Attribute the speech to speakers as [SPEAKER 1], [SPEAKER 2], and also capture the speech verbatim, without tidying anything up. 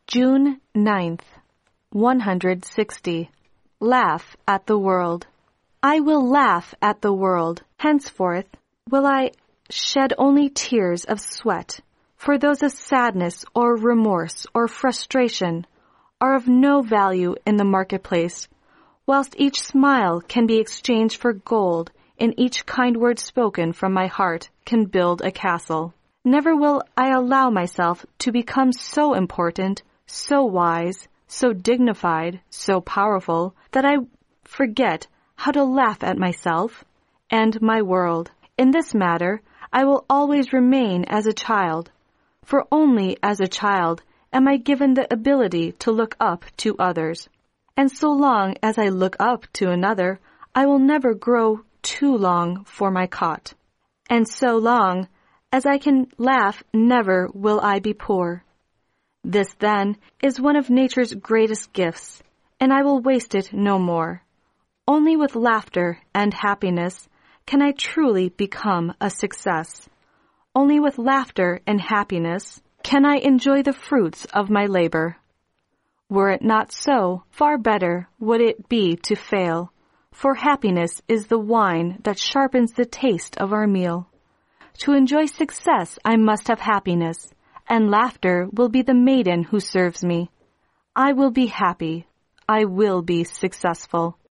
[SPEAKER 1] June ninth, one hundred sixty. Laugh at the world. I will laugh at the world. Henceforth will I shed only tears of sweat, for those of sadness or remorse or frustration are of no value in the marketplace, whilst each smile can be exchanged for gold, and each kind word spoken from my heart can build a castle. Never will I allow myself to become so important, so wise, so dignified, so powerful, that I forget how to laugh at myself and my world. In this matter, I will always remain as a child, for only as a child am I given the ability to look up to others. And so long as I look up to another, I will never grow too long for my cot. And so long as I can laugh, never will I be poor. This, then, is one of nature's greatest gifts, and I will waste it no more. Only with laughter and happiness can I truly become a success. Only with laughter and happiness can I enjoy the fruits of my labor. Were it not so, far better would it be to fail, for happiness is the wine that sharpens the taste of our meal. To enjoy success I must have happiness, and laughter will be the maiden who serves me. I will be happy. I will be successful.